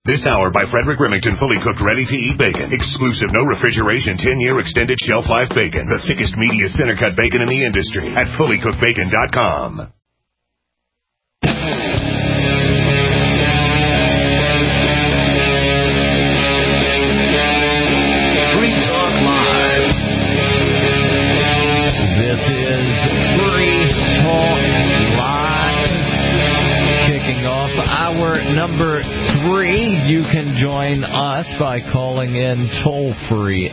This hour by Frederick Remington, fully cooked, ready-to-eat bacon. Exclusive, no refrigeration, 10-year extended shelf life bacon. The thickest, meatiest center-cut bacon in the industry at fullycookedbacon.com. Free Talk Live. This is Free Talk Live. Kicking off hour number 3. You can join us by calling in toll-free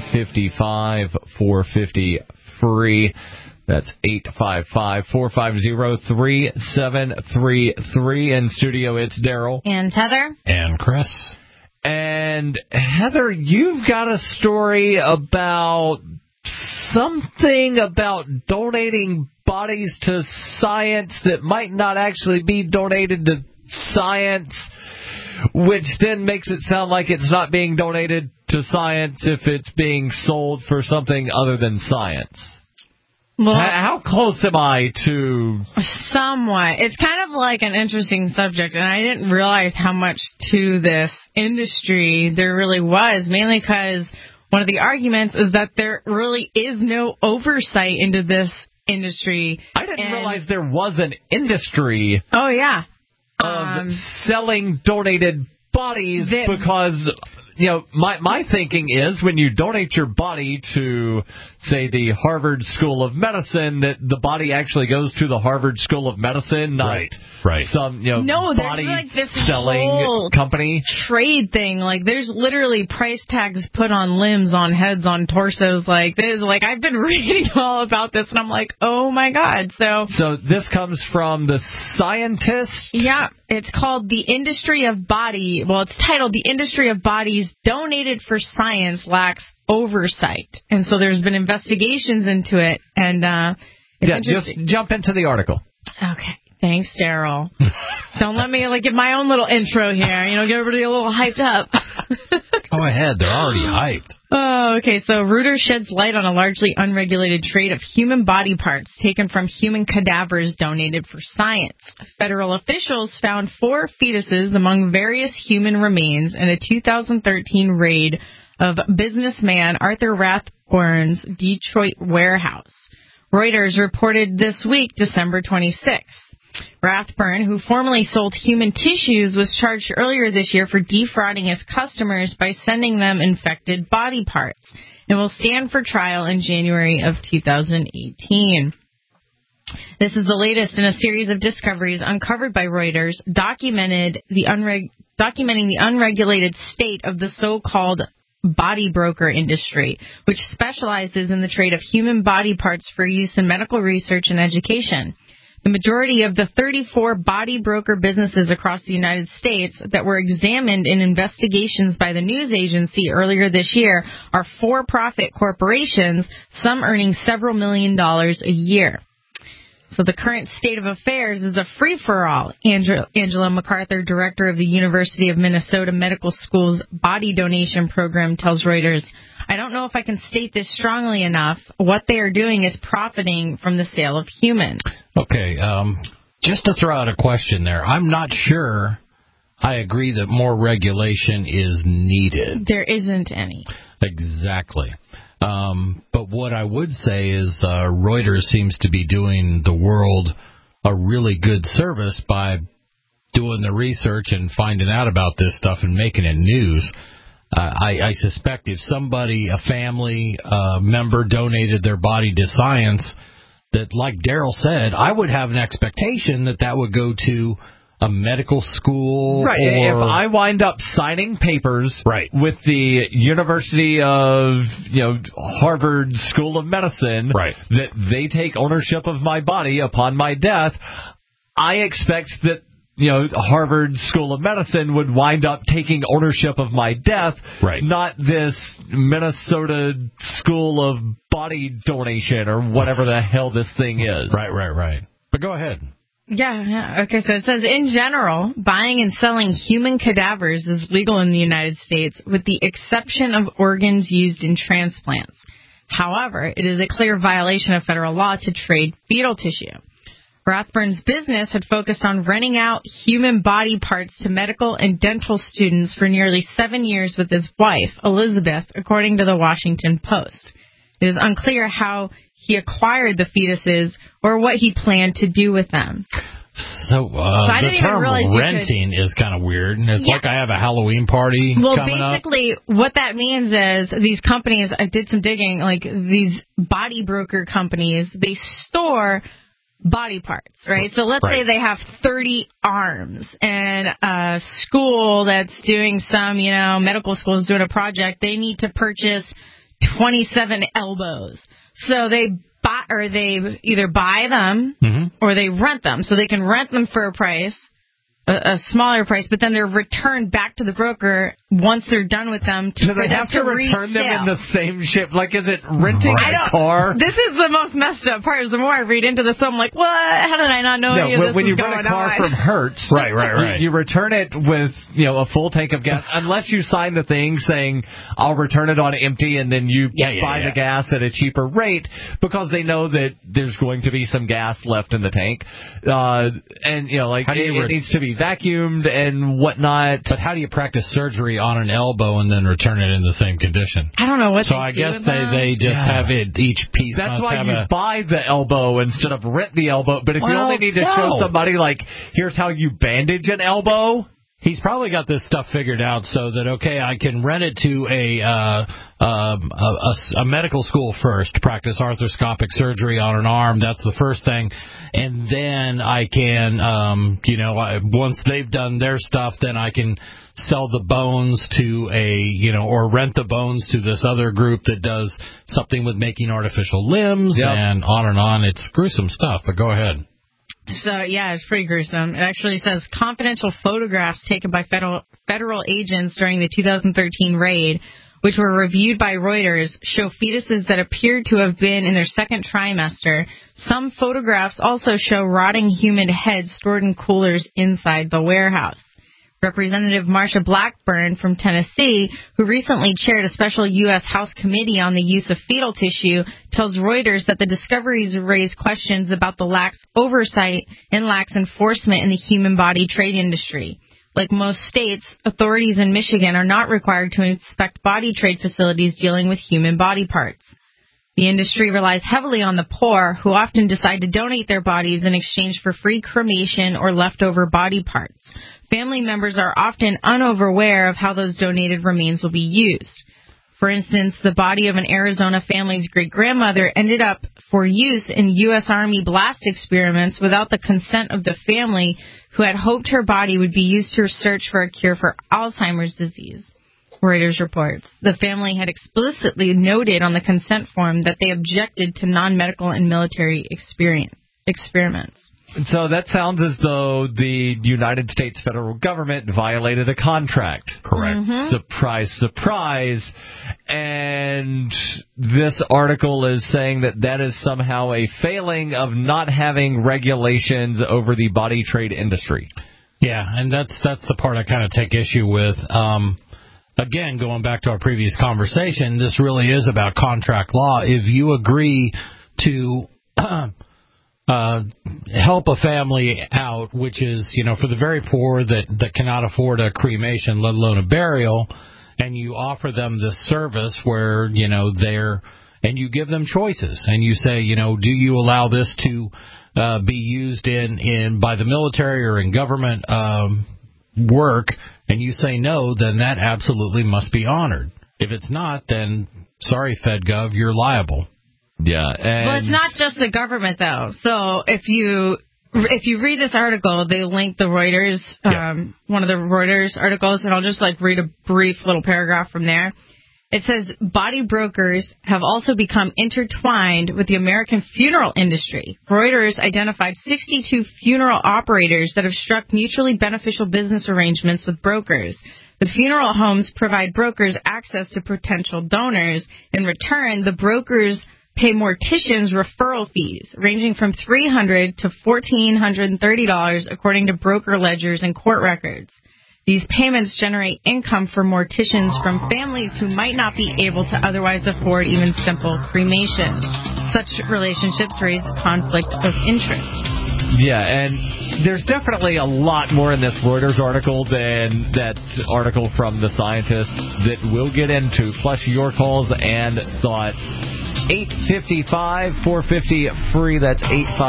855-450-FREE. That's 855-450-3733. In studio, it's Daryl. And Heather. And Chris. And Heather, you've got a story about something about donating bodies to science that might not actually be donated to science, which then makes it sound like it's not being donated to science if it's being sold for something other than science. Well, how close am I to... Somewhat. It's kind of like an interesting subject, and I didn't realize how much to this industry there really was, mainly because one of the arguments is that there really is no oversight into this industry. I didn't realize there was an industry... Oh, yeah. Of selling donated bodies because... You know, my thinking is when you donate your body to, say, the Harvard School of Medicine, that the body actually goes to the Harvard School of Medicine, not some, body like this selling whole company. Trade thing. Like, there's literally price tags put on limbs, on heads, on torsos like this. Like, I've been reading all about this, and I'm like, oh, my God. So this comes from the Scientist? Yeah. It's called The Industry of Body. Well, it's titled The Industry of Bodies Donated for Science Lacks Oversight. And so there's been investigations into it. And just jump into the article. Okay. Thanks, Daryl. Don't let me give my own little intro here. Get everybody a little hyped up. Go ahead. They're already hyped. Oh, okay. So Reuters sheds light on a largely unregulated trade of human body parts taken from human cadavers donated for science. Federal officials found 4 fetuses among various human remains in a 2013 raid of businessman Arthur Rathbun's Detroit warehouse. Reuters reported this week, December 26th. Rathbun, who formerly sold human tissues, was charged earlier this year for defrauding his customers by sending them infected body parts and will stand for trial in January of 2018. This is the latest in a series of discoveries uncovered by Reuters documenting the unregulated state of the so-called body broker industry, which specializes in the trade of human body parts for use in medical research and education. The majority of the 34 body broker businesses across the United States that were examined in investigations by the news agency earlier this year are for-profit corporations, some earning several $millions a year. So the current state of affairs is a free-for-all. Angela MacArthur, director of the University of Minnesota Medical School's body donation program, tells Reuters, "I don't know if I can state this strongly enough. What they are doing is profiting from the sale of humans." Okay, just to throw out a question there, I'm not sure I agree that more regulation is needed. There isn't any. Exactly. But what I would say is Reuters seems to be doing the world a really good service by doing the research and finding out about this stuff and making it news. I suspect if somebody, a family member, donated their body to science, that, like Daryl said, I would have an expectation that would go to a medical school. Right. If I wind up signing papers with the University of Harvard School of Medicine that they take ownership of my body upon my death, I expect that Harvard School of Medicine would wind up taking ownership of my death, not this Minnesota School of Body Donation or whatever the hell this thing is. Right. But go ahead. Yeah. Okay, so it says, in general, buying and selling human cadavers is legal in the United States with the exception of organs used in transplants. However, it is a clear violation of federal law to trade fetal tissue. Rathbun's business had focused on renting out human body parts to medical and dental students for nearly 7 years with his wife, Elizabeth, according to the Washington Post. It is unclear how he acquired the fetuses or what he planned to do with them. So the term renting is kind of weird. It's like I have a Halloween party coming up. Well, basically, what that means is these companies, I did some digging, like these body broker companies, they store body parts, right? So let's say they have 30 arms, and a school that's doing some, medical school is doing a project, they need to purchase 27 elbows. So they either buy them or they rent them. So they can rent them for a price, a smaller price, but then they're returned back to the broker once they're done with them. Do they have to return them in the same ship? Like, is it renting a car? This is the most messed up part. Is the more I read into this, I'm like, what? How did I not know any of this when you was rent a going car on? from Hertz, right. You return it with a full tank of gas, unless you sign the thing saying I'll return it on empty, and then you buy the gas at a cheaper rate because they know that there's going to be some gas left in the tank, and it needs to be vacuumed and whatnot. But how do you practice surgery on an elbow and then return it in the same condition? I don't know what. So I guess they just have it. Each piece. That's why you buy the elbow instead of rent the elbow. But if you only need to show somebody, like, here's how you bandage an elbow. He's probably got this stuff figured out so that, I can rent it to a medical school first to practice arthroscopic surgery on an arm. That's the first thing. And then I can, once they've done their stuff, then I can sell the bones to or rent the bones to this other group that does something with making artificial limbs and on and on. It's gruesome stuff, but go ahead. So, it's pretty gruesome. It actually says confidential photographs taken by federal agents during the 2013 raid, which were reviewed by Reuters, show fetuses that appeared to have been in their second trimester. Some photographs also show rotting human heads stored in coolers inside the warehouse. Representative Marsha Blackburn from Tennessee, who recently chaired a special U.S. House committee on the use of fetal tissue, tells Reuters that the discoveries raise questions about the lax oversight and lax enforcement in the human body trade industry. Like most states, authorities in Michigan are not required to inspect body trade facilities dealing with human body parts. The industry relies heavily on the poor, who often decide to donate their bodies in exchange for free cremation or leftover body parts. Family members are often unaware of how those donated remains will be used. For instance, the body of an Arizona family's great-grandmother ended up for use in U.S. Army blast experiments without the consent of the family, who had hoped her body would be used to search for a cure for Alzheimer's disease. Reuters reports the family had explicitly noted on the consent form that they objected to non-medical and military experiments. So that sounds as though the United States federal government violated a contract. Correct. Mm-hmm. Surprise, surprise. And this article is saying that is somehow a failing of not having regulations over the body trade industry. Yeah, and that's the part I kind of take issue with. Again, going back to our previous conversation, this really is about contract law. If you agree to help a family out, which is, for the very poor that cannot afford a cremation, let alone a burial, and you offer them this service where, and you give them choices, and you say, do you allow this to be used in by the military or in government work, and you say no, then that absolutely must be honored. If it's not, then sorry, FedGov, you're liable. Yeah, well, it's not just the government, though. So if you read this article, they link the Reuters, one of the Reuters articles, and I'll just read a brief little paragraph from there. It says, body brokers have also become intertwined with the American funeral industry. Reuters identified 62 funeral operators that have struck mutually beneficial business arrangements with brokers. The funeral homes provide brokers access to potential donors. In return, the brokers pay morticians referral fees, ranging from $300 to $1,430, according to broker ledgers and court records. These payments generate income for morticians from families who might not be able to otherwise afford even simple cremation. Such relationships raise conflict of interest. Yeah, and there's definitely a lot more in this Reuters article than that article from The Scientist that we'll get into, plus your calls and thoughts. 855-450-FREE. That's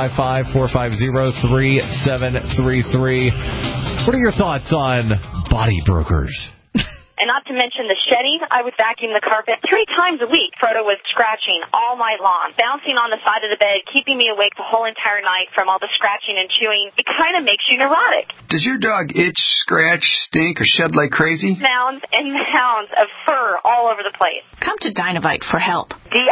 855-450-3733. What are your thoughts on body brokers? And not to mention the shedding, I would vacuum the carpet 3 times a week. Frodo was scratching all night long, bouncing on the side of the bed, keeping me awake the whole entire night from all the scratching and chewing. It kind of makes you neurotic. Does your dog itch, scratch, stink, or shed like crazy? Mounds and mounds of fur all over the place. Come to Dinovite for help.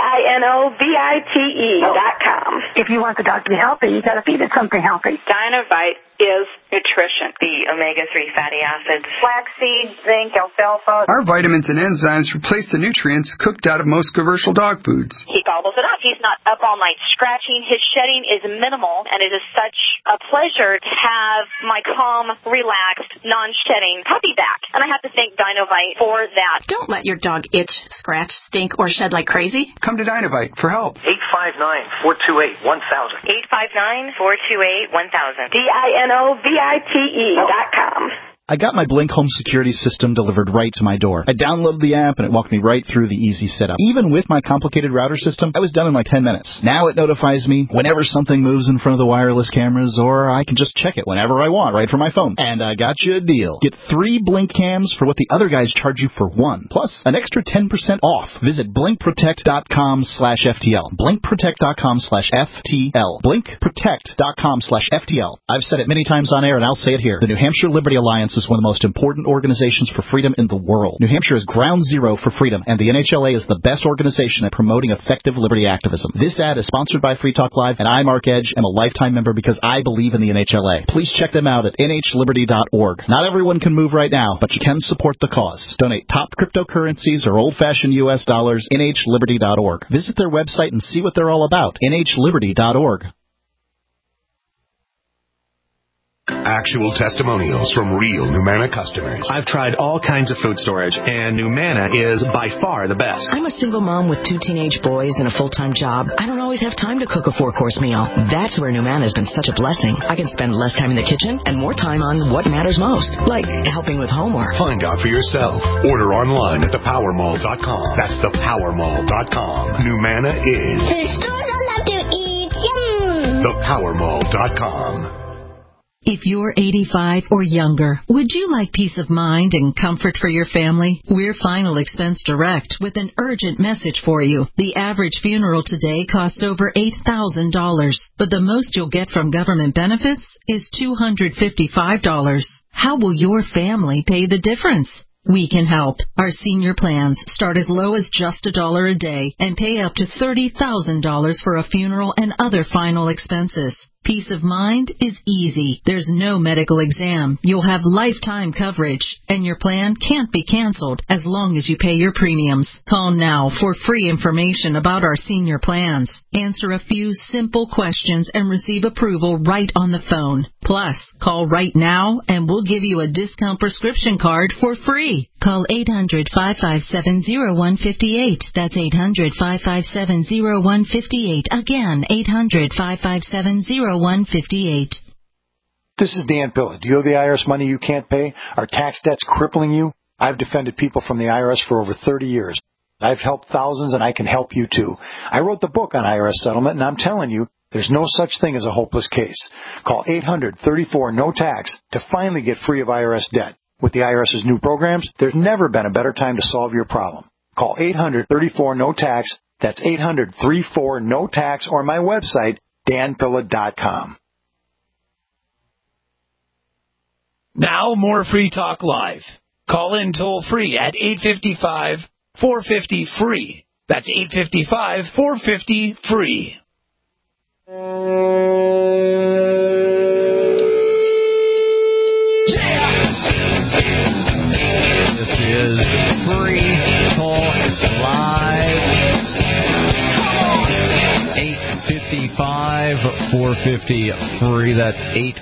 DINOVITE.com. If you want the dog to be healthy, you got to feed it something healthy. Dinovite is nutrition. The omega-3 fatty acids, flaxseed, zinc, alfalfa. Our vitamins and enzymes replace the nutrients cooked out of most commercial dog foods. He gobbles it up. He's not up all night scratching. His shedding is minimal, and it is such a pleasure to have my calm, relaxed, non-shedding puppy back. And I have to thank Dinovite for that. Don't let your dog itch, scratch, stink, or shed like crazy. Come to Dinovite for help. 859-428-1000. 859-428-1000. DINOVITE.com. I got my Blink home security system delivered right to my door. I downloaded the app and it walked me right through the easy setup. Even with my complicated router system, I was done in like 10 minutes. Now it notifies me whenever something moves in front of the wireless cameras, or I can just check it whenever I want right from my phone. And I got you a deal. Get 3 Blink cams for what the other guys charge you for 1, plus an extra 10% off. Visit blinkprotect.com/FTL. Blinkprotect.com/FTL. Blinkprotect.com/FTL. I've said it many times on air and I'll say it here. The New Hampshire Liberty Alliance is one of the most important organizations for freedom in the world. New Hampshire is ground zero for freedom, and the NHLA is the best organization at promoting effective liberty activism. This ad is sponsored by Free Talk Live, and I, Mark Edge, am a lifetime member because I believe in the NHLA. Please check them out at nhliberty.org. Not everyone can move right now, but you can support the cause. Donate top cryptocurrencies or old-fashioned U.S. dollars, nhliberty.org. Visit their website and see what they're all about, nhliberty.org. Actual testimonials from real Numana customers. I've tried all kinds of food storage, and Numana is by far the best. I'm a single mom with 2 teenage boys and a full-time job. I don't always have time to cook a 4-course meal. That's where Numana has been such a blessing. I can spend less time in the kitchen and more time on what matters most, like helping with homework. Find out for yourself. Order online at thepowermall.com. That's thepowermall.com. Numana is... The stores I love to eat. Yum! Thepowermall.com. If you're 85 or younger, would you like peace of mind and comfort for your family? We're Final Expense Direct with an urgent message for you. The average funeral today costs over $8,000, but the most you'll get from government benefits is $255. How will your family pay the difference? We can help. Our senior plans start as low as just $1 a day and pay up to $30,000 for a funeral and other final expenses. Peace of mind is easy. There's no medical exam. You'll have lifetime coverage, and your plan can't be canceled as long as you pay your premiums. Call now for free information about our senior plans. Answer a few simple questions and receive approval right on the phone. Plus, call right now and we'll give you a discount prescription card for free. Call 800-557-0158. That's 800-557-0158. Again, 800-557-0158. This is Dan Pilla. Do you owe the IRS money you can't pay? Are tax debts crippling you? I've defended people from the IRS for over 30 years. I've helped thousands, and I can help you too. I wrote the book on IRS settlement, and I'm telling you, there's no such thing as a hopeless case. Call 800-34-NO-TAX to finally get free of IRS debt. With the IRS's new programs, there's never been a better time to solve your problem. Call 800-34-NO-TAX. That's 800-34-NO-TAX, or my website, danpilla.com. Now more Free Talk Live. Call in toll free at 855-450-FREE. That's 855-450-FREE. This is Free Talk Live. 855-450-FREE. That's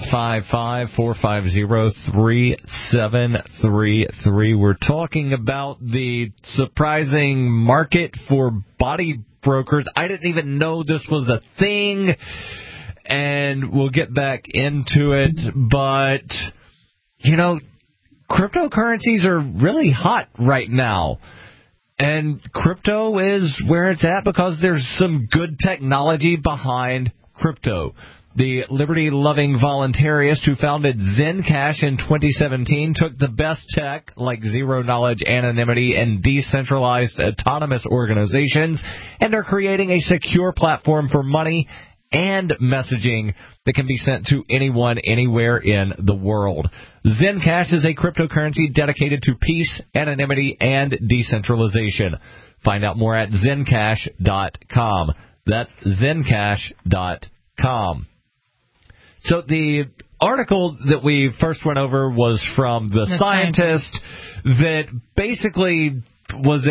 855-450-3733. We're talking about the surprising market for body brokers. I didn't even know this was a thing. and we'll get back into it. But, cryptocurrencies are really hot right now. And crypto is where it's at because there's some good technology behind crypto. The liberty-loving voluntarist who founded Zencash in 2017 took the best tech, like zero-knowledge anonymity and decentralized autonomous organizations, and are creating a secure platform for money and messaging that can be sent to anyone, anywhere in the world. Zencash is a cryptocurrency dedicated to peace, anonymity, and decentralization. Find out more at Zencash.com. That's Zencash.com. So the article that we first went over was from The Scientist that basically was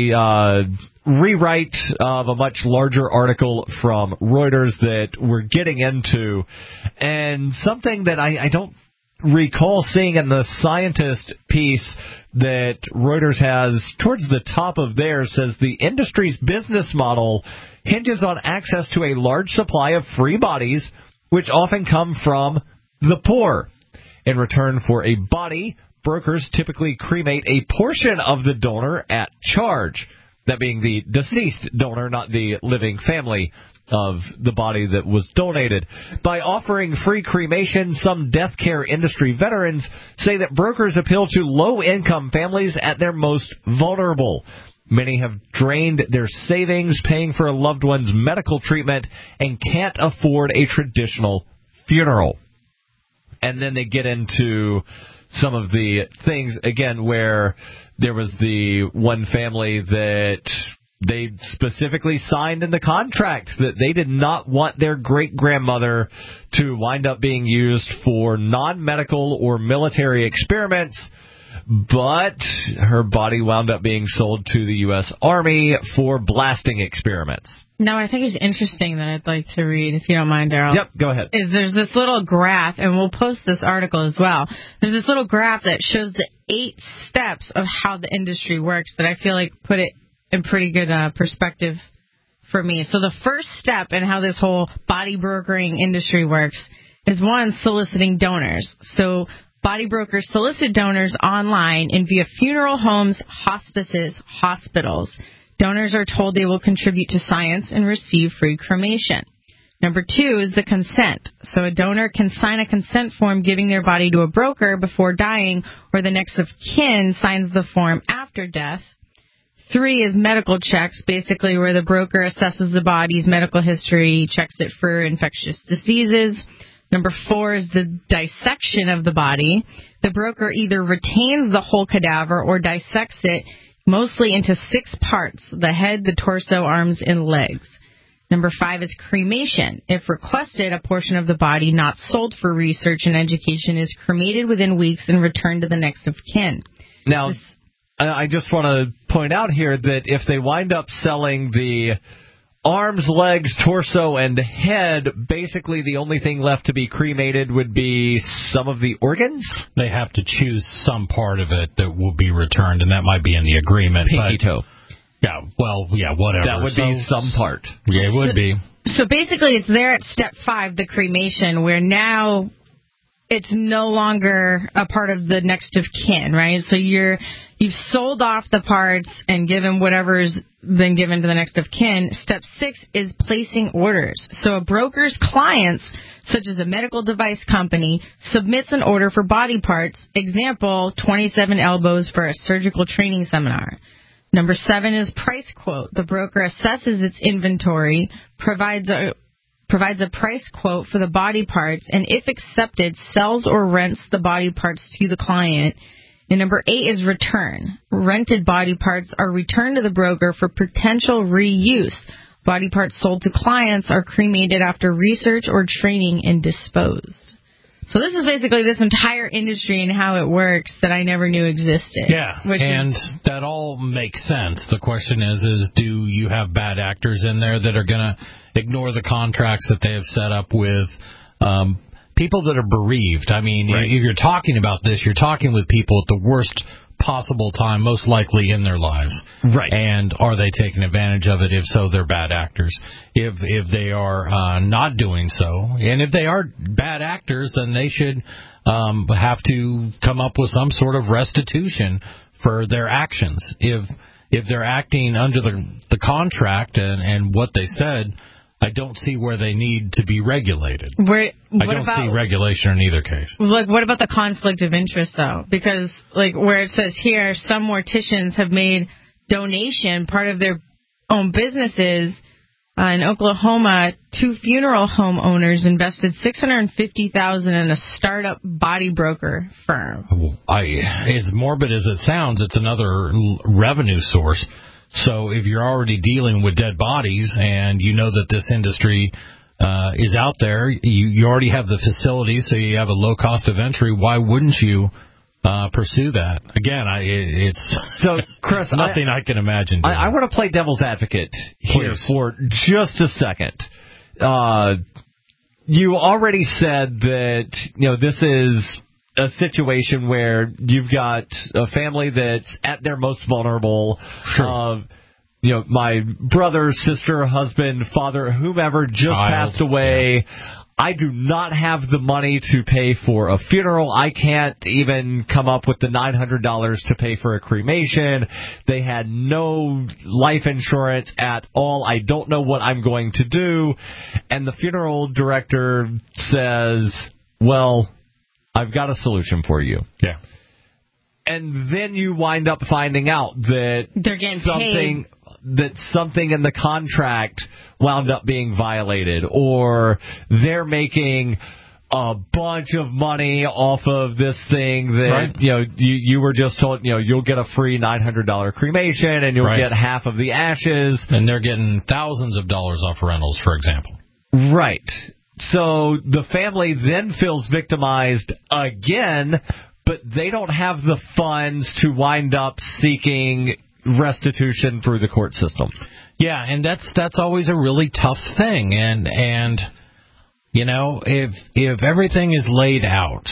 a rewrite of a much larger article from Reuters that we're getting into. And something that I don't recall seeing in The Scientist piece that Reuters has towards the top of there says the industry's business model hinges on access to a large supply of free bodies, which often come from the poor. In return for a body, brokers typically cremate a portion of the donor at charge, that being the deceased donor, not the living family of the body that was donated. By offering free cremation, some death care industry veterans say that brokers appeal to low-income families at their most vulnerable. Many have drained their savings paying for a loved one's medical treatment and can't afford a traditional funeral. And then they get into some of the things, again, where there was the one family that they specifically signed in the contract that they did not want their great-grandmother to wind up being used for non-medical or military experiments, but her body wound up being sold to the U.S. Army for blasting experiments. Now, I think it's interesting that I'd like to read, if you don't mind, Daryl. Yep, go ahead. There's this little graph, and we'll post this article as well. There's this little graph that shows the 8 steps of how the industry works that I feel like put it in pretty good perspective for me. So the first step in how this whole body brokering industry works is, one, soliciting donors. So body brokers solicit donors online and via funeral homes, hospices, hospitals. Donors are told they will contribute to science and receive free cremation. Number 2 is the consent. So a donor can sign a consent form giving their body to a broker before dying, or the next of kin signs the form after death. 3 is medical checks, basically where the broker assesses the body's medical history, checks it for infectious diseases. Number 4 is the dissection of the body. The broker either retains the whole cadaver or dissects it mostly into 6 parts: the head, the torso, arms, and legs. Number 5 is cremation. If requested, a portion of the body not sold for research and education is cremated within weeks and returned to the next of kin. Now, I just want to point out here that if they wind up selling the arms, legs, torso, and head, basically the only thing left to be cremated would be some of the organs? They have to choose some part of it that will be returned, and that might be in the agreement. Pinky toe. Yeah, well, yeah, whatever. That would be some part. Yeah, it would be. So basically it's there at step 5, the cremation, where now it's no longer a part of the next of kin, right? So you've sold off the parts and given whatever's been given to the next of kin. Step 6 is placing orders. So a broker's clients, such as a medical device company, submits an order for body parts. Example, 27 elbows for a surgical training seminar. Number 7 is price quote. The broker assesses its inventory, provides a price quote for the body parts, and if accepted, sells or rents the body parts to the client. And number 8 is return. Rented body parts are returned to the broker for potential reuse. Body parts sold to clients are cremated after research or training and disposed. So this is basically this entire industry and how it works that I never knew existed. Yeah, and that all makes sense. The question is do you have bad actors in there that are going to ignore the contracts that they have set up with people that are bereaved? I mean, right. If you're talking about this, you're talking with people at the worst possible time, most likely in their lives. Right. And are they taking advantage of it? If so, they're bad actors. If they are not doing so, and if they are bad actors, then they should have to come up with some sort of restitution for their actions. If they're acting under the contract and what they said, I don't see where they need to be regulated. I don't see regulation in either case. Like, what about the conflict of interest, though? Because, like, where it says here, some morticians have made donation part of their own businesses. In Oklahoma, 2 funeral home owners invested $650,000 in a startup body broker firm. As morbid as it sounds, it's another revenue source. So if you're already dealing with dead bodies and you know that this industry is out there, you already have the facility, so you have a low cost of entry. Why wouldn't you pursue that? Again, Chris, nothing I can imagine doing. I want to play devil's advocate here for just a second. You already said that this is a situation where you've got a family that's at their most vulnerable. Sure. My brother, sister, husband, father, whomever just passed away. Yeah. I do not have the money to pay for a funeral. I can't even come up with the $900 to pay for a cremation. They had no life insurance at all. I don't know what I'm going to do. And the funeral director says, well, I've got a solution for you. Yeah. And then you wind up finding out that they're getting paid. That something in the contract wound up being violated, or they're making a bunch of money off of this thing that, you were just told, you'll get a free $900 cremation and you'll get half of the ashes. And they're getting thousands of dollars off rentals, for example. Right. So the family then feels victimized again, but they don't have the funds to wind up seeking restitution through the court system. Yeah, and that's always a really tough thing. And if everything is laid out,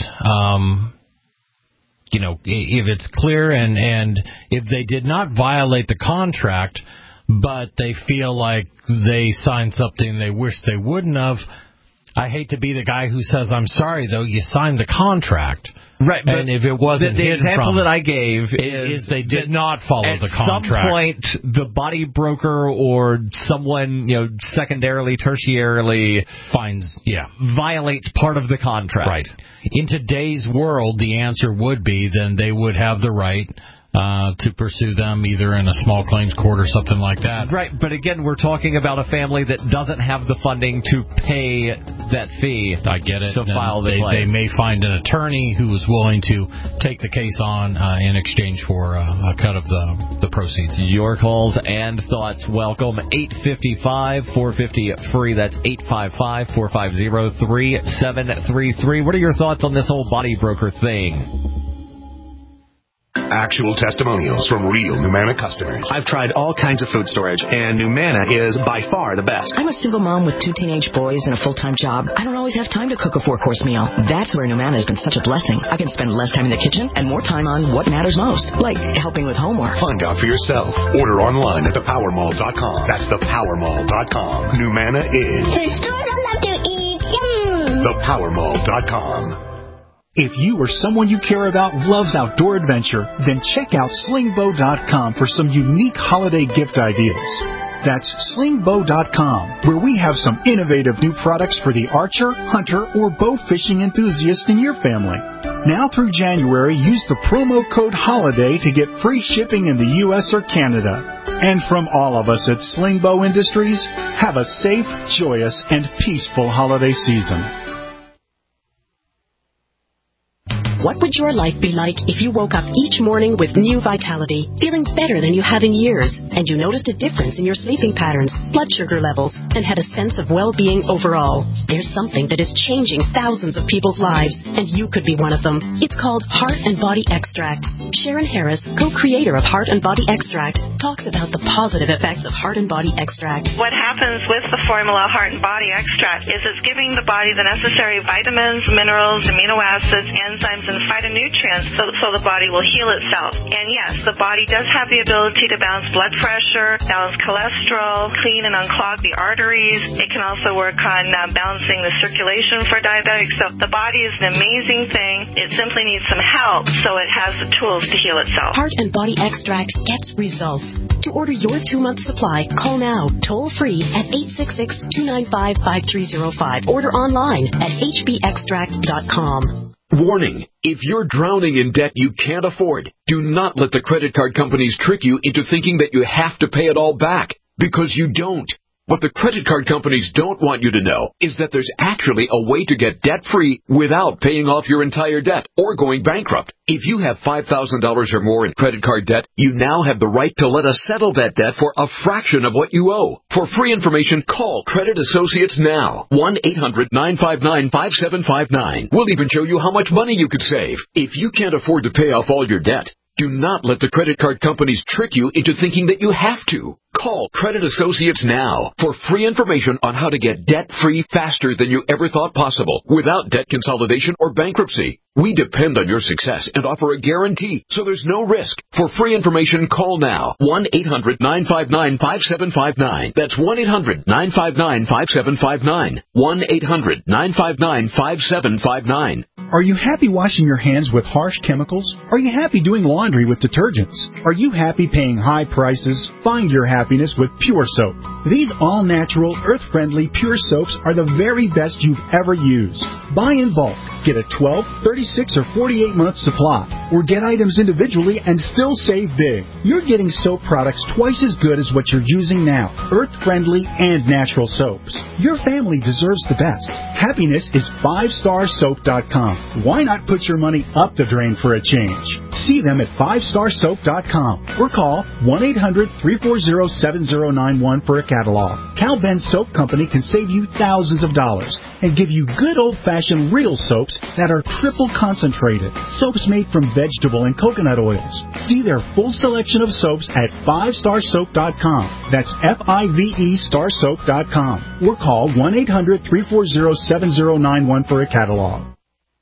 if it's clear and if they did not violate the contract, but they feel like they signed something they wish they wouldn't have, I hate to be the guy who says, I'm sorry, though, you signed the contract. Right, but and if it wasn't the example that I gave is they did not follow the contract. At some point, the body broker or someone, secondarily, tertiarily violates part of the contract. Right. In today's world, the answer would be then they would have the right to pursue them either in a small claims court or something like that. Right, but again, we're talking about a family that doesn't have the funding to pay that fee. I get it. To file the claim. They may find an attorney who is willing to take the case on in exchange for a cut of the proceeds. Your calls and thoughts welcome. 855-450-FREE. That's 855-450-3733. What are your thoughts on this whole body broker thing? Actual testimonials from real Numanna customers. I've tried all kinds of food storage, and Numanna is by far the best. I'm a single mom with 2 teenage boys and a full-time job. I don't always have time to cook a 4-course meal. That's where Numanna has been such a blessing. I can spend less time in the kitchen and more time on what matters most, like helping with homework. Find out for yourself. Order online at thepowermall.com. That's thepowermall.com. Numanna is the store I love to eat. Yum. Thepowermall.com. If you or someone you care about loves outdoor adventure, then check out slingbow.com for some unique holiday gift ideas. That's slingbow.com, where we have some innovative new products for the archer, hunter, or bow fishing enthusiast in your family. Now through January, use the promo code HOLIDAY to get free shipping in the U.S. or Canada. And from all of us at Slingbow Industries, have a safe, joyous, and peaceful holiday season. What would your life be like if you woke up each morning with new vitality, feeling better than you have in years, and you noticed a difference in your sleeping patterns, blood sugar levels, and had a sense of well-being overall? There's something that is changing thousands of people's lives, and you could be one of them. It's called Heart and Body Extract. Sharon Harris, co-creator of Heart and Body Extract, talks about the positive effects of Heart and Body Extract. What happens with the formula Heart and Body Extract is it's giving the body the necessary vitamins, minerals, amino acids, enzymes, and phytonutrients so the body will heal itself. And yes, the body does have the ability to balance blood pressure, balance cholesterol, clean and unclog the arteries. It can also work on balancing the circulation for diabetics. So the body is an amazing thing. It simply needs some help so it has the tools to heal itself. Heart and Body Extract gets results. To order your 2-month supply, call now, toll free at 866-295-5305. Order online at hbextract.com. Warning, if you're drowning in debt you can't afford, do not let the credit card companies trick you into thinking that you have to pay it all back, because you don't. What the credit card companies don't want you to know is that there's actually a way to get debt-free without paying off your entire debt or going bankrupt. If you have $5,000 or more in credit card debt, you now have the right to let us settle that debt for a fraction of what you owe. For free information, call Credit Associates now. 1-800-959-5759. We'll even show you how much money you could save. If you can't afford to pay off all your debt, do not let the credit card companies trick you into thinking that you have to. Call Credit Associates now for free information on how to get debt-free faster than you ever thought possible without debt consolidation or bankruptcy. We depend on your success and offer a guarantee, so there's no risk. For free information, call now. 1-800-959-5759. That's 1-800-959-5759. 1-800-959-5759. Are you happy washing your hands with harsh chemicals? Are you happy doing laundry with detergents? Are you happy paying high prices? Find your happiness with Pure Soap. These all-natural, earth-friendly Pure Soaps are the very best you've ever used. Buy in bulk. Get a 12, 36, or 48-month supply. Or get items individually and still save big. You're getting soap products twice as good as what you're using now. Earth-friendly and natural soaps. Your family deserves the best. Happiness is 5starsoap.com. Why not put your money up the drain for a change? See them at 5starsoap.com or call 1-800-340-7091 for a catalog. Cal Ben Soap Company can save you thousands of dollars and give you good old-fashioned real soaps that are triple concentrated. Soaps made from vegetable and coconut oils. See their full selection of soaps at 5starsoap.com. That's F-I-V-E starsoap.com. Or call 1-800-340-7091 for a catalog.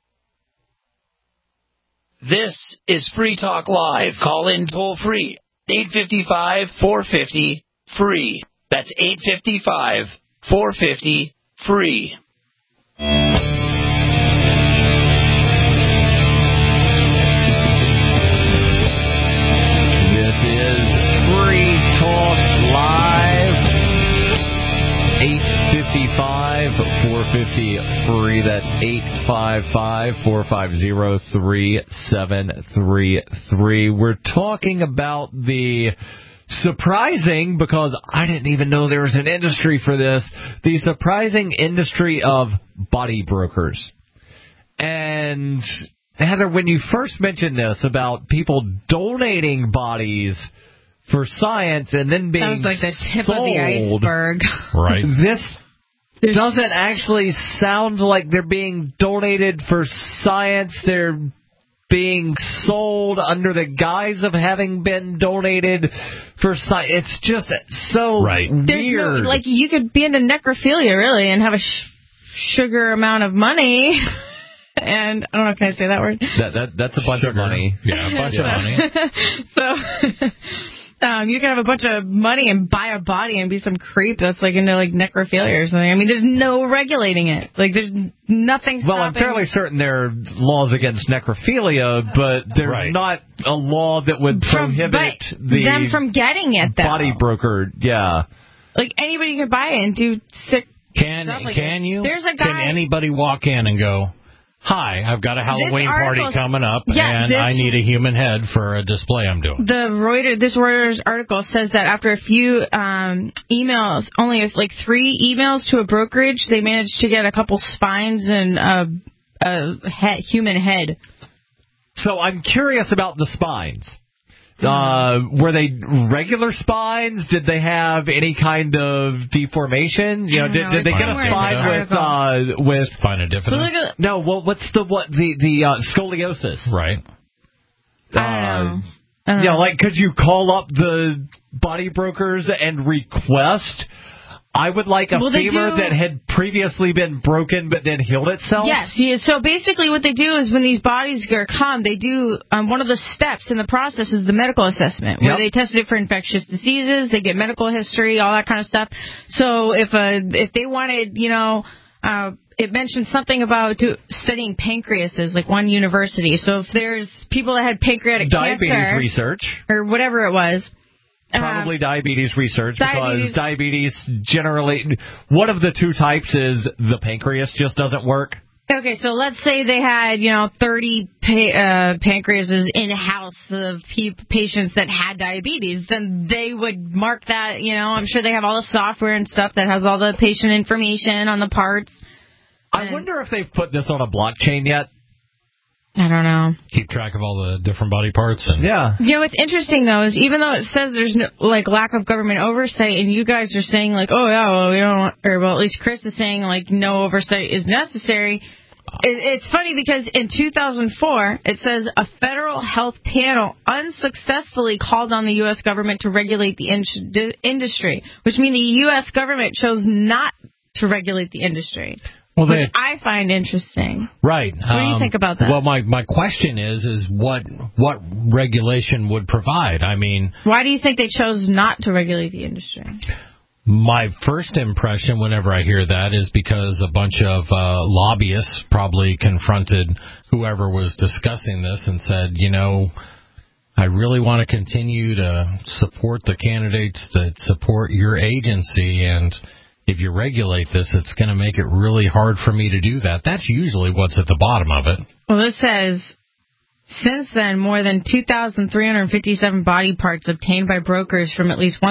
This is Free Talk Live. Call in toll free. 855-450-FREE. That's 855-450-FREE. This is Free Talk Live. 855-450-FREE. That's 855-450-3733. We're talking about the surprising, because I didn't even know there was an industry for this, the surprising industry of body brokers. And Heather, when you first mentioned this about people donating bodies for science and then being sold, that was like the tip of the iceberg. Right. This doesn't actually sound like they're being donated for science. They're being sold under the guise of having been donated for science. It's just so weird. No, you could be into necrophilia, really, and have a sugar amount of money. And I don't know, can I say that word? That's a bunch of money. Yeah, a bunch of money. So you can have a bunch of money and buy a body and be some creep that's into necrophilia or something. I mean, there's no regulating it. There's nothing stopping. Well, I'm fairly certain there are laws against necrophilia, but there's not a law that would prohibit them from getting it, though. Body broker, yeah. Anybody could buy it and do sick stuff Can you? There's a guy. Can anybody walk in and go, hi, I've got a Halloween party coming up, and I need a human head for a display I'm doing? This Reuters article says that after a few emails, only 3 emails to a brokerage, they managed to get a couple spines and a human head. So I'm curious about the spines. Were they regular spines? Did they have any kind of deformation? Did they get a spine with spina bifida? No. Well, what's the scoliosis? Right. I don't know. Yeah, like, could you call up the body brokers and request, I would like a femur that had previously been broken but then healed itself? Yes. Yeah, so basically what they do is when these bodies come, they do one of the steps in the process is the medical assessment, where they test it for infectious diseases, they get medical history, all that kind of stuff. So if they wanted, it mentioned something about studying pancreases, like one university. So if there's people that had pancreatic diabetes cancer, research, or whatever it was. Probably diabetes research, because diabetes generally, one of the two types is the pancreas just doesn't work. Okay, so let's say they had, 30 pancreases in a house of patients that had diabetes. Then they would mark that, I'm sure they have all the software and stuff that has all the patient information on the parts. I wonder if they've put this on a blockchain yet. I don't know. Keep track of all the different body parts. And what's interesting, though, is even though it says there's no, lack of government oversight, and you guys are saying, we don't, at least Chris is saying, no oversight is necessary. It's funny because in 2004, it says a federal health panel unsuccessfully called on the U.S. government to regulate the industry, which means the U.S. government chose not to regulate the industry. Which I find interesting. Right. What do you think about that? Well, my question is what regulation would provide? I mean, why do you think they chose not to regulate the industry? My first impression whenever I hear that is because a bunch of lobbyists probably confronted whoever was discussing this and said, I really want to continue to support the candidates that support your agency, and if you regulate this, it's going to make it really hard for me to do that. That's usually what's at the bottom of it. Well, this says, since then, more than 2,357 body parts obtained by brokers from at least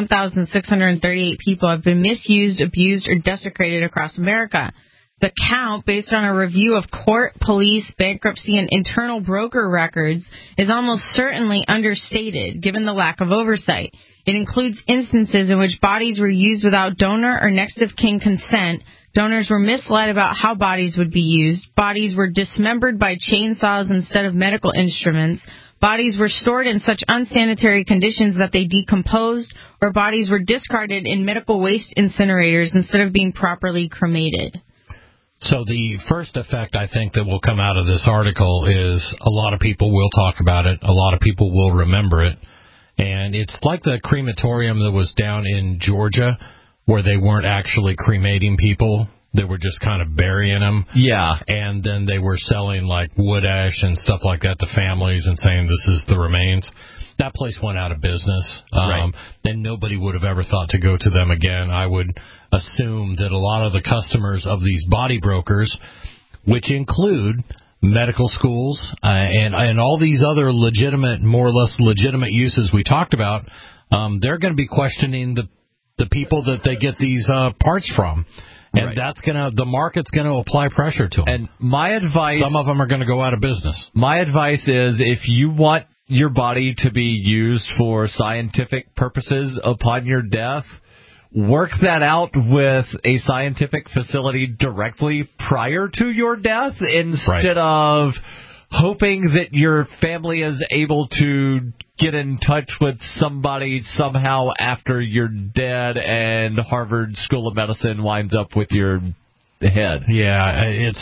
1,638 people have been misused, abused, or desecrated across America. The count, based on a review of court, police, bankruptcy, and internal broker records, is almost certainly understated, given the lack of oversight. It includes instances in which bodies were used without donor or next of kin consent. Donors were misled about how bodies would be used. Bodies were dismembered by chainsaws instead of medical instruments. Bodies were stored in such unsanitary conditions that they decomposed, or bodies were discarded in medical waste incinerators instead of being properly cremated. So the first effect, I think, that will come out of this article is a lot of people will talk about it. A lot of people will remember it. And it's like the crematorium that was down in Georgia where they weren't actually cremating people. They were just kind of burying them. Yeah. And then they were selling wood ash and stuff like that to families and saying this is the remains. That place went out of business. Right. And nobody would have ever thought to go to them again. I would assume that a lot of the customers of these body brokers, which include medical schools and all these other legitimate, more or less legitimate uses we talked about, they're going to be questioning the people that they get these parts from. And that's the market's going to apply pressure to them. And my advice, some of them are going to go out of business. My advice is, if you want your body to be used for scientific purposes upon your death, work that out with a scientific facility directly prior to your death, instead of hoping that your family is able to get in touch with somebody somehow after you're dead and Harvard School of Medicine winds up with your head. Yeah,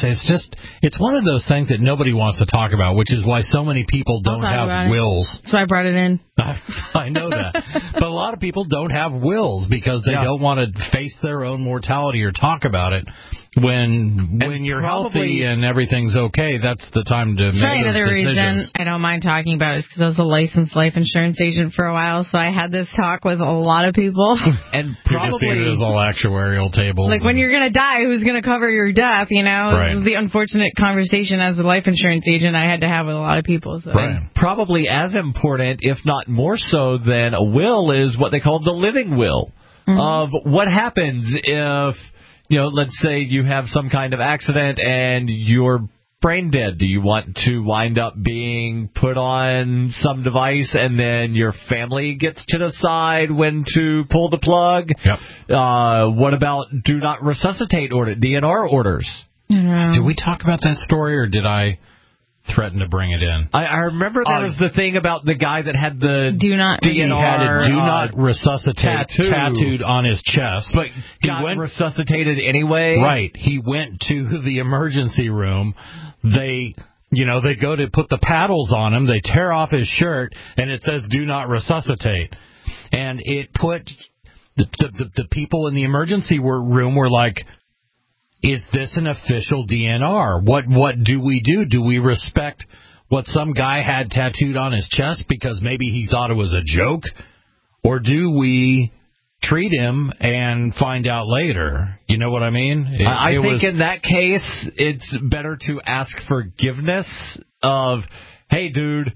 it's one of those things that nobody wants to talk about, which is why so many people don't have wills. So I brought it in. I know that. But a lot of people don't have wills because they don't want to face their own mortality or talk about it. When you're healthy and everything's okay, that's the time to make those another decisions. reason I don't mind talking about it is because I was a licensed life insurance agent for a while, so I had this talk with a lot of people. And probably it was all actuarial tables. When you're going to die, who's going to cover your death, This is the unfortunate conversation as a life insurance agent I had to have with a lot of people. So. Right. Probably as important, if not more so than a will, is what they call the living will. Of what happens if, let's say you have some kind of accident and you're brain dead. Do you want to wind up being put on some device and then your family gets to decide when to pull the plug? Yep. What about do not resuscitate DNR orders? Did we talk about that story, or did I threatened to bring it in. I remember there was the thing about the guy that had the DNR. He had a do not resuscitate tattooed on his chest. But he got resuscitated anyway? Right. He went to the emergency room. They go to put the paddles on him. They tear off his shirt, and it says, do not resuscitate. And it put the people in the emergency room were like, is this an official DNR? What do we do? Do we respect what some guy had tattooed on his chest because maybe he thought it was a joke? Or do we treat him and find out later? You know what I mean? I think in that case, it's better to ask forgiveness of, hey, dude,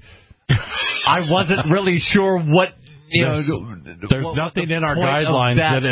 I wasn't really sure what... There's nothing in our guidelines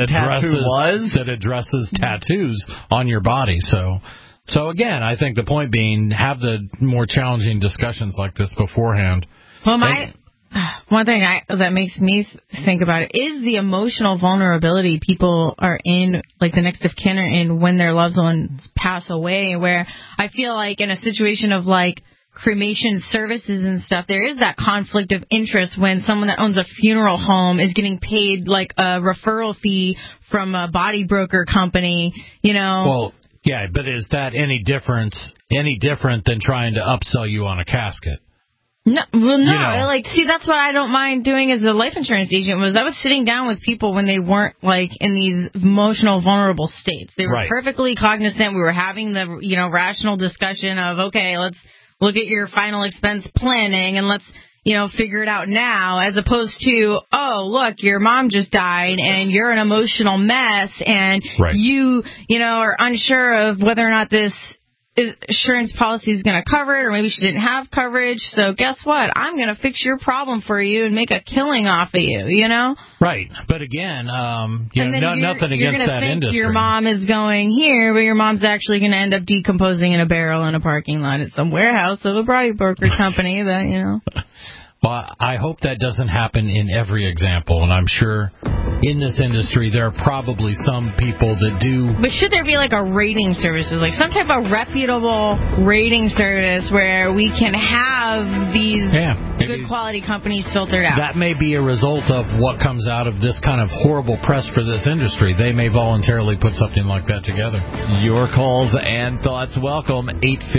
that addresses tattoos on your body. So again, I think the point being, have the more challenging discussions like this beforehand. Well, one thing that makes me think about it is the emotional vulnerability people are in, like the next of kin are in when their loved ones pass away, where I feel like in a situation of like cremation services and stuff, there is that conflict of interest when someone that owns a funeral home is getting paid like a referral fee from a body broker company, Well, yeah, but is that any different than trying to upsell you on a casket? No, see, that's what I don't mind doing as a life insurance agent. I was sitting down with people when they weren't like in these emotional, vulnerable states. They were perfectly cognizant. We were having the rational discussion of, okay, let's look at your final expense planning and let's, figure it out now, as opposed to, oh, look, your mom just died and you're an emotional mess and you are unsure of whether or not this insurance policy is going to cover it, or maybe she didn't have coverage. So guess what? I'm going to fix your problem for you and make a killing off of you, Right. But again, nothing against that industry. Your mom is going here, but your mom's actually going to end up decomposing in a barrel in a parking lot at some warehouse of a body broker company that, Well, I hope that doesn't happen in every example, and I'm sure in this industry there are probably some people that do. But should there be like a rating service, like some type of reputable rating service where we can have these good quality companies filtered out? That may be a result of what comes out of this kind of horrible press for this industry. They may voluntarily put something like that together. Your calls and thoughts welcome.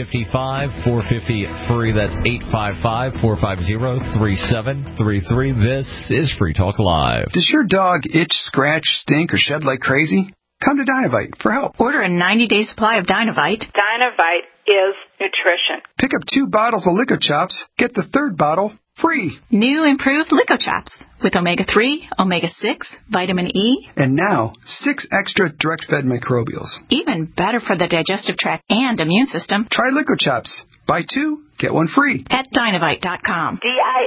855-450-FREE. That's 855-450-3733. This is Free Talk Live. Does your dog itch, scratch, stink, or shed like crazy? Come to Dynavite for help. Order a 90-day supply of Dynavite. Dynavite is nutrition. Pick up 2 bottles of Lico Chops. Get the 3rd bottle free. New improved Lico Chops with omega-3, omega-6, vitamin E. And now, 6 extra direct-fed microbials. Even better for the digestive tract and immune system. Try Lico Chops. Buy 2, get 1 free. At Dynavite.com.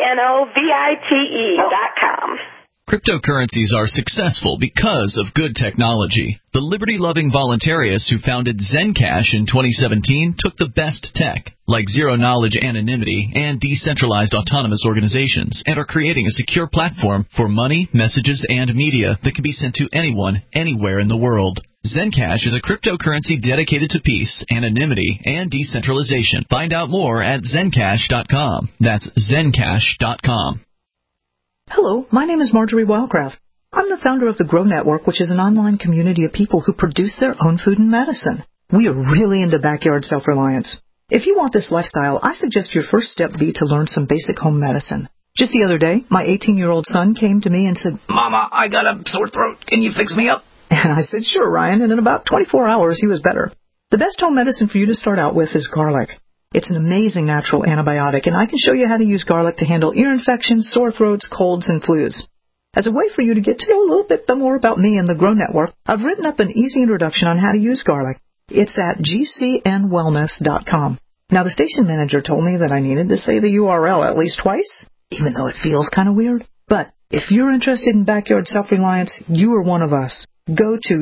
DINOVITE.com. Cryptocurrencies are successful because of good technology. The liberty-loving voluntarists who founded Zencash in 2017 took the best tech, like zero-knowledge anonymity and decentralized autonomous organizations, and are creating a secure platform for money, messages, and media that can be sent to anyone, anywhere in the world. Zencash is a cryptocurrency dedicated to peace, anonymity, and decentralization. Find out more at Zencash.com. That's Zencash.com. Hello, my name is Marjorie Wildcraft. I'm the founder of the Grow Network, which is an online community of people who produce their own food and medicine. We are really into backyard self-reliance. If you want this lifestyle, I suggest your first step be to learn some basic home medicine. Just the other day, my 18-year-old son came to me and said, "Mama, I got a sore throat. Can you fix me up?" And I said, "Sure, Ryan," and in about 24 hours, he was better. The best home medicine for you to start out with is garlic. It's an amazing natural antibiotic, and I can show you how to use garlic to handle ear infections, sore throats, colds, and flus. As a way for you to get to know a little bit more about me and the Grow Network, I've written up an easy introduction on how to use garlic. It's at gcnwellness.com. Now, the station manager told me that I needed to say the URL at least twice, even though it feels kind of weird. But if you're interested in backyard self-reliance, you are one of us. Go to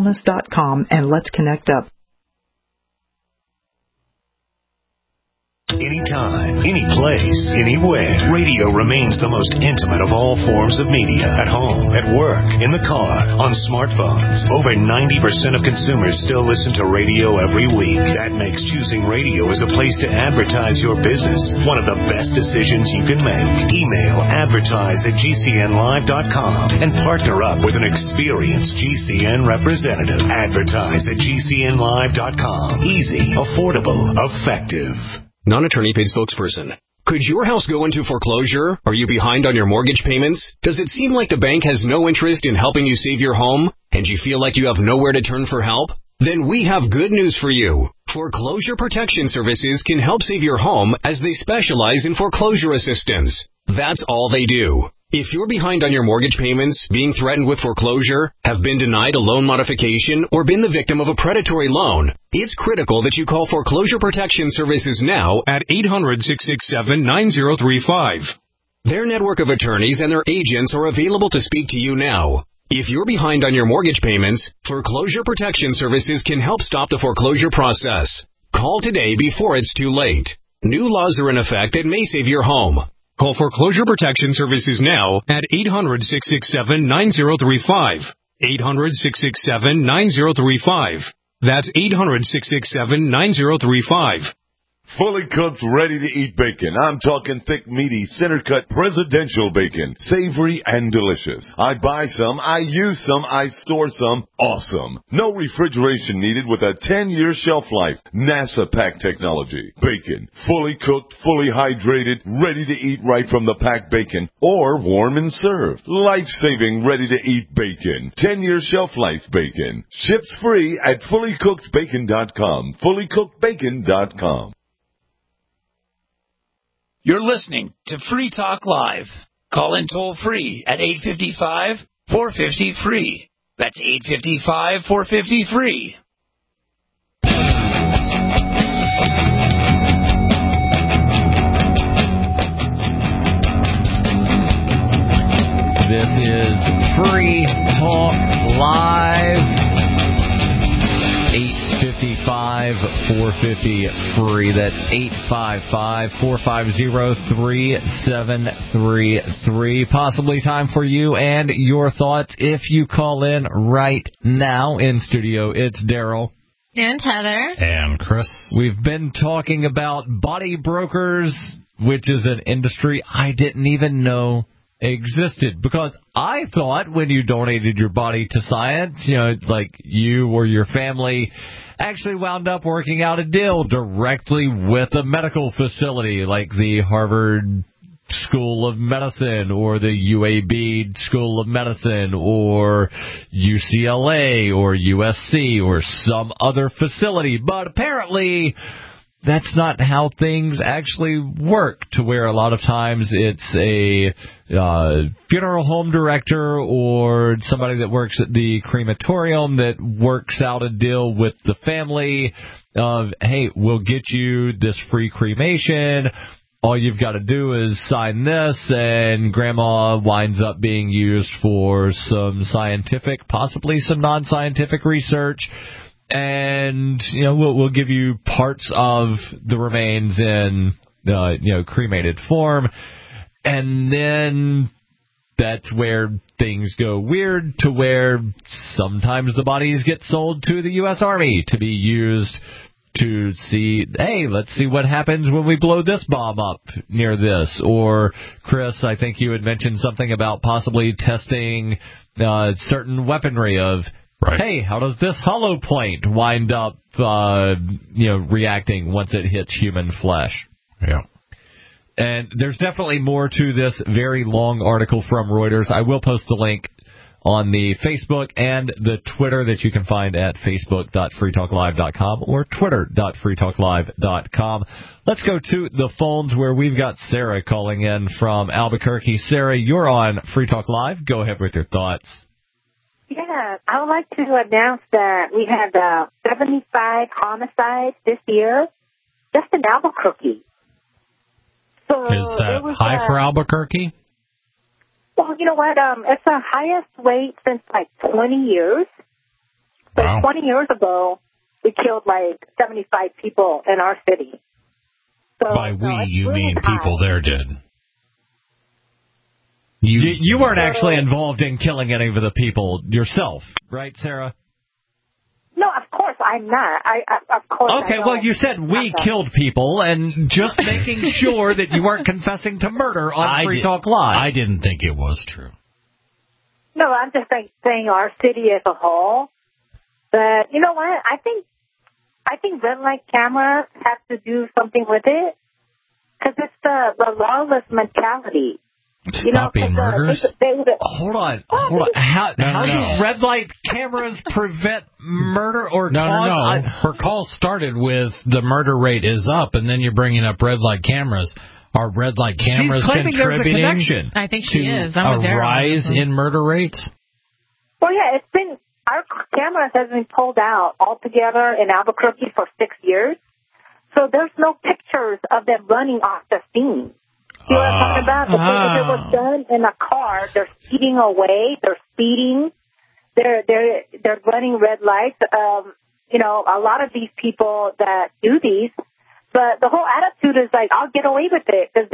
www.gcnwellness.com and let's connect up. Anytime, any place, anywhere. Radio remains the most intimate of all forms of media. At home, at work, in the car, on smartphones. Over 90% of consumers still listen to radio every week. That makes choosing radio as a place to advertise your business one of the best decisions you can make. Email advertise@gcnlive.com and partner up with an experienced GCN representative. Advertise@gcnlive.com. Easy, affordable, effective. Non-attorney paid spokesperson. Could your house go into foreclosure? Are you behind on your mortgage payments? Does it seem like the bank has no interest in helping you save your home? And you feel like you have nowhere to turn for help? Then we have good news for you. Foreclosure Protection Services can help save your home as they specialize in foreclosure assistance. That's all they do. If you're behind on your mortgage payments, being threatened with foreclosure, have been denied a loan modification, or been the victim of a predatory loan, it's critical that you call Foreclosure Protection Services now at 800-667-9035. Their network of attorneys and their agents are available to speak to you now. If you're behind on your mortgage payments, Foreclosure Protection Services can help stop the foreclosure process. Call today before it's too late. New laws are in effect that may save your home. Call Foreclosure Protection Services now at 800-667-9035. 800-667-9035. That's 800-667-9035. Fully cooked, ready-to-eat bacon. I'm talking thick, meaty, center-cut presidential bacon. Savory and delicious. I buy some, I use some, I store some. Awesome. No refrigeration needed with a 10-year shelf life. NASA pack technology. Bacon. Fully cooked, fully hydrated, ready to eat right from the packed bacon. Or warm and served. Life-saving, ready-to-eat bacon. 10-year shelf life bacon. Ships free at fullycookedbacon.com. fullycookedbacon.com. You're listening to Free Talk Live. Call in toll free at 855-450-FREE. That's 855-450-FREE. This is Free Talk Live. 855-450-FREE. That's 855-450-3733. Possibly time for you and your thoughts if you call in right now. In studio, it's Daryl. And Heather. And Chris. We've been talking about body brokers, which is an industry I didn't even know existed, because I thought when you donated your body to science, it's like you or your family actually wound up working out a deal directly with a medical facility like the Harvard School of Medicine or the UAB School of Medicine or UCLA or USC or some other facility. But apparently that's not how things actually work, to where a lot of times it's a funeral home director or somebody that works at the crematorium that works out a deal with the family of, hey, we'll get you this free cremation. All you've got to do is sign this, and grandma winds up being used for some scientific, possibly some non-scientific research. And, we'll give you parts of the remains in, cremated form. And then that's where things go weird, to where sometimes the bodies get sold to the U.S. Army to be used to see, hey, let's see what happens when we blow this bomb up near this. Or, Chris, I think you had mentioned something about possibly testing certain weaponry of, right. Hey, how does this hollow point wind up, reacting once it hits human flesh? Yeah. And there's definitely more to this very long article from Reuters. I will post the link on the Facebook and the Twitter that you can find at facebook.freetalklive.com or twitter.freetalklive.com. Let's go to the phones where we've got Sarah calling in from Albuquerque. Sarah, you're on Free Talk Live. Go ahead with your thoughts. Yeah, I would like to announce that we had 75 homicides this year just in Albuquerque. So is that high for Albuquerque? Well, you know what? It's the highest rate since 20 years. But wow. 20 years ago, we killed 75 people in our city. So, by we, you really mean high. people there did. You weren't actually involved in killing any of the people yourself, right, Sarah? No, of course I'm not. Of course. Okay, well, you said we killed people, and just making sure that you weren't confessing to murder on Free Talk Live. I didn't think it was true. No, I'm just saying our city as a whole. But you know what? I think red light cameras have to do something with it because it's the lawless mentality. Stopping murders? Hold on. How do red light cameras prevent murder or No. Her call started with the murder rate is up, and then you're bringing up red light cameras. Are red light cameras contributing I think she is. to a rise in murder rates? Well, yeah, our cameras has been pulled out altogether in Albuquerque for 6 years. So there's no pictures of them running off the scene. See what I'm talking about? If it was done in a car, they're speeding away, they're speeding, they're running red lights. A lot of these people that do these, but the whole attitude is like, I'll get away with it because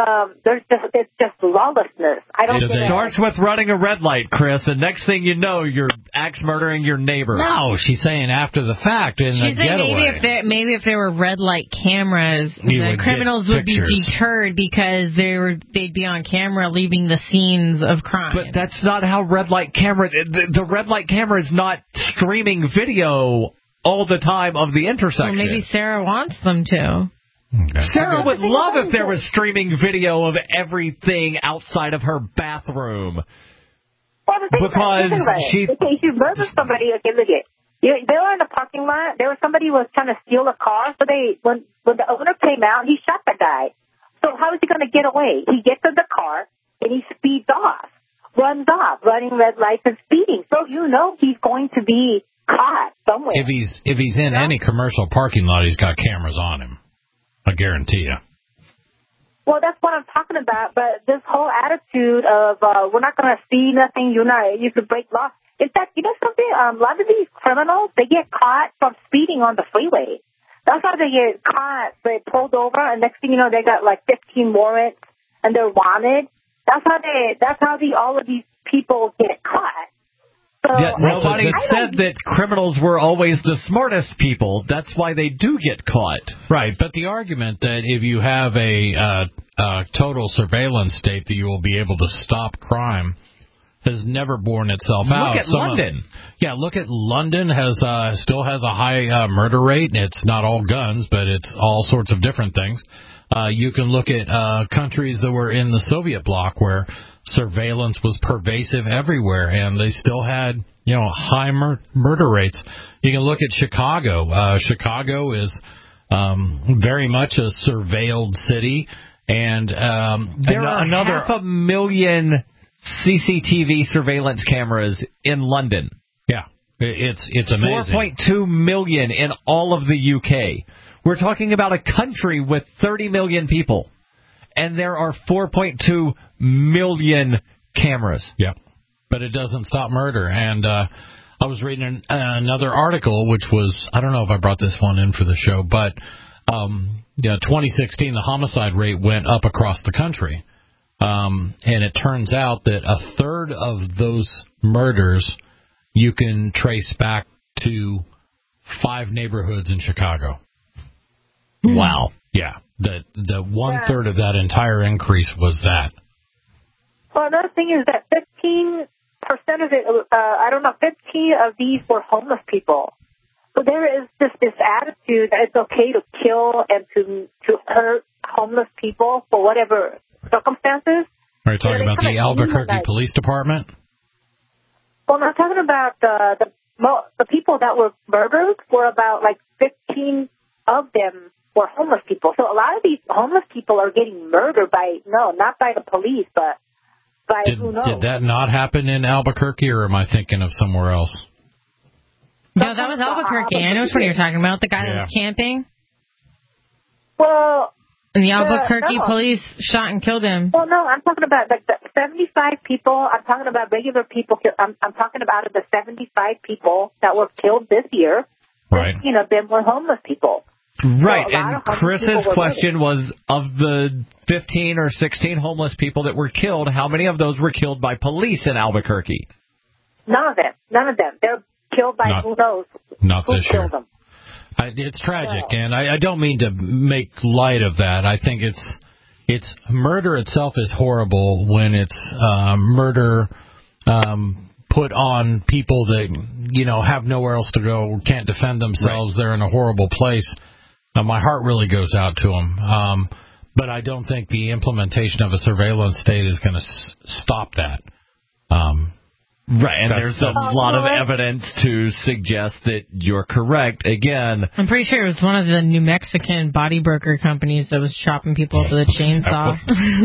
it's just lawlessness. I don't think it starts with running a red light, Chris, and next thing you know, you're axe murdering your neighbor. No, she's saying after the fact in the getaway. Maybe if there were red light cameras, the criminals would be deterred because they'd be on camera leaving the scenes of crime. But that's not how red light camera. The red light camera is not streaming video all the time of the intersection. Well, maybe Sarah wants them to. Sarah would love if there was streaming video of everything outside of her bathroom. Well, because if you murder somebody, okay, look at they were in the parking lot. There was somebody who was trying to steal a car. So when the owner came out, he shot the guy. So how is he going to get away? He gets in the car and he speeds off, runs off, running red lights and speeding. So he's going to be caught somewhere. If he's in any commercial parking lot, he's got cameras on him. I guarantee you. Well, that's what I'm talking about. But this whole attitude of we're not going to see nothing, you could break law. In fact, you know something? A lot of these criminals, they get caught from speeding on the freeway. That's how they get caught. They pulled over, and next thing you know, they got like 15 warrants, and they're wanted. That's how all of these people get caught. So yet nobody said that criminals were always the smartest people. That's why they do get caught. Right, but the argument that if you have a total surveillance state that you will be able to stop crime has never borne itself out. Look at London. Look at London still has a high murder rate. It's not all guns, but it's all sorts of different things. You can look at countries that were in the Soviet bloc where surveillance was pervasive everywhere, and they still had, high murder rates. You can look at Chicago. Chicago is very much a surveilled city, and there are another 500,000 CCTV surveillance cameras in London. Yeah, it's amazing. 4.2 million in all of the UK. We're talking about a country with 30 million people, and there are 4.2 million cameras. Yep. But it doesn't stop murder. And I was reading another article, which was, I don't know if I brought this one in for the show, but 2016, the homicide rate went up across the country. And it turns out that a third of those murders you can trace back to 5 neighborhoods in Chicago. Wow. Yeah. The 1/3 of that entire increase was that. Well, another thing is that 15% of it, 15 of these were homeless people. So there is just this attitude that it's okay to kill and to hurt homeless people for whatever circumstances. Are you talking about the Albuquerque Police Department? Well, I'm talking about the people that were murdered were about 15 of them were homeless people. So a lot of these homeless people are getting murdered not by the police, but by who knows. Did that not happen in Albuquerque, or am I thinking of somewhere else? No, that was Albuquerque. I know which one you're talking about. The guy that was camping. Well, and the Albuquerque police shot and killed him. Well, no, I'm talking about the 75 people. I'm talking about regular people. I'm talking about the 75 people that were killed this year. Right. 15 of them were homeless people. Right, and Chris's question was, of the 15 or 16 homeless people that were killed, how many of those were killed by police in Albuquerque? None of them. They're killed by who knows. Not who this year. killed them. It's tragic, and I don't mean to make light of that. I think it's murder itself is horrible when it's murder put on people that have nowhere else to go, can't defend themselves. Right. They're in a horrible place. My heart really goes out to them. But I don't think the implementation of a surveillance state is going to stop that. Right, and there's a lot of evidence to suggest that you're correct. Again, I'm pretty sure it was one of the New Mexican body broker companies that was chopping people up with a chainsaw.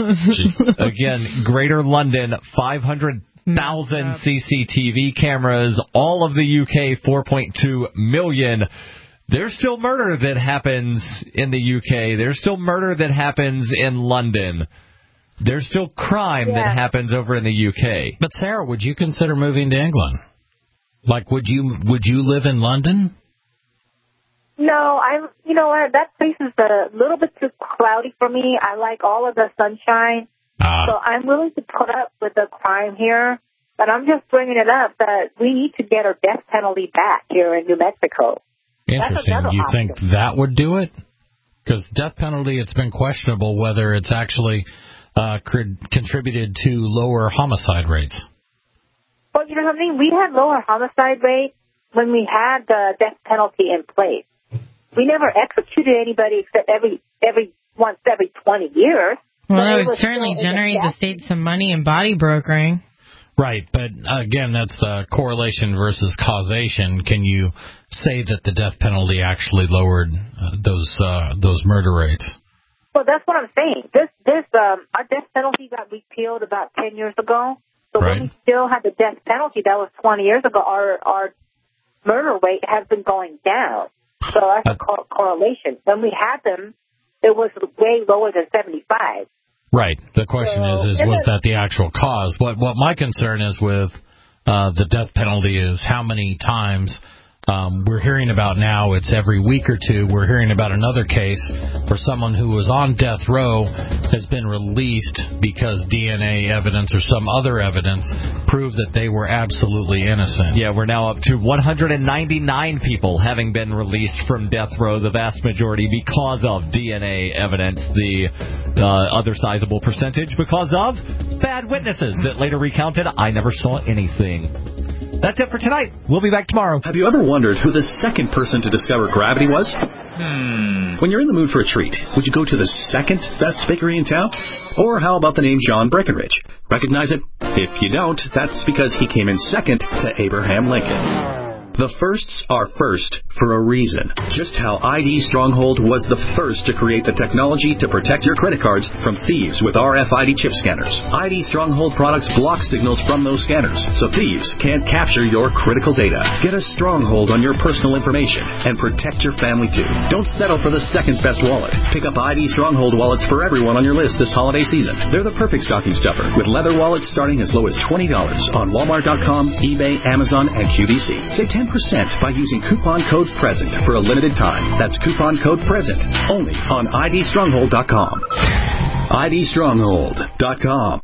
Again, Greater London, 500,000 CCTV cameras, all of the UK, 4.2 million. There's still murder that happens in the UK. There's still murder that happens in London. There's still crime that happens over in the UK. But Sarah, would you consider moving to England? Like, would you live in London? No, you know what? That place is a little bit too cloudy for me. I like all of the sunshine. So I'm willing to put up with the crime here. But I'm just bringing it up that we need to get our death penalty back here in New Mexico. Interesting. You think that would do it? Because death penalty, it's been questionable whether it's actually contributed to lower homicide rates. Well, you know something? We had lower homicide rates when we had the death penalty in place. We never executed anybody except once every 20 years. Well, that would certainly generate the state some money in body brokering. Right, but again, that's the correlation versus causation. Can you say that the death penalty actually lowered those murder rates? Well, that's what I'm saying. Our death penalty got repealed about 10 years ago. So when we still had the death penalty, that was 20 years ago, our murder rate has been going down. So that's a correlation. When we had them, it was way lower than 75. Right. The question is was that the actual cause? What my concern is with the death penalty is how many times we're hearing about now. It's every week or two we're hearing about another case where someone who was on death row has been released because DNA evidence or some other evidence proved that they were absolutely innocent. Yeah, we're now up to 199 people having been released from death row, the vast majority because of DNA evidence. The other sizable percentage because of bad witnesses that later recounted, I never saw anything. That's it for tonight. We'll be back tomorrow. Have you ever wondered who the second person to discover gravity was? When you're in the mood for a treat, would you go to the second best bakery in town? Or how about the name John Breckenridge? Recognize it? If you don't, that's because he came in second to Abraham Lincoln. The firsts are first for a reason. Just how ID Stronghold was the first to create the technology to protect your credit cards from thieves with RFID chip scanners. ID Stronghold products block signals from those scanners, so thieves can't capture your critical data. Get a stronghold on your personal information and protect your family too. Don't settle for the second best wallet. Pick up ID Stronghold wallets for everyone on your list this holiday season. They're the perfect stocking stuffer, with leather wallets starting as low as $20 on Walmart.com, eBay, Amazon, and QVC. Save 10% by using coupon code PRESENT for a limited time. That's coupon code PRESENT only on IDStronghold.com. IDStronghold.com.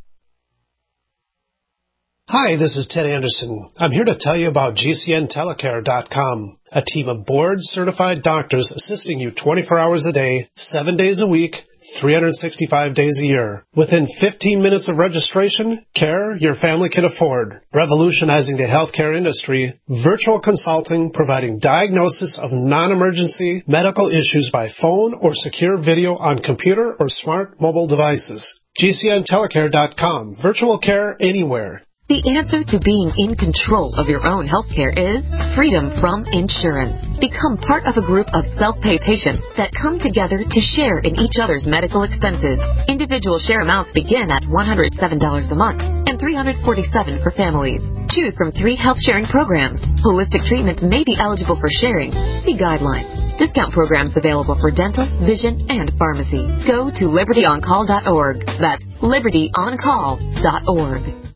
Hi, this is Ted Anderson. I'm here to tell you about GCNTelecare.com, a team of board-certified doctors assisting you 24 hours a day, 7 days a week, 365 days a year. Within 15 minutes of registration, care your family can afford. Revolutionizing the healthcare industry, virtual consulting providing diagnosis of non-emergency medical issues by phone or secure video on computer or smart mobile devices. GCNTelecare.com. Virtual care anywhere. The answer to being in control of your own healthcare is freedom from insurance. Become part of a group of self-pay patients that come together to share in each other's medical expenses. Individual share amounts begin at $107 a month and $347 for families. Choose from 3 health-sharing programs. Holistic treatments may be eligible for sharing. See guidelines. Discount programs available for dental, vision, and pharmacy. Go to libertyoncall.org. That's libertyoncall.org.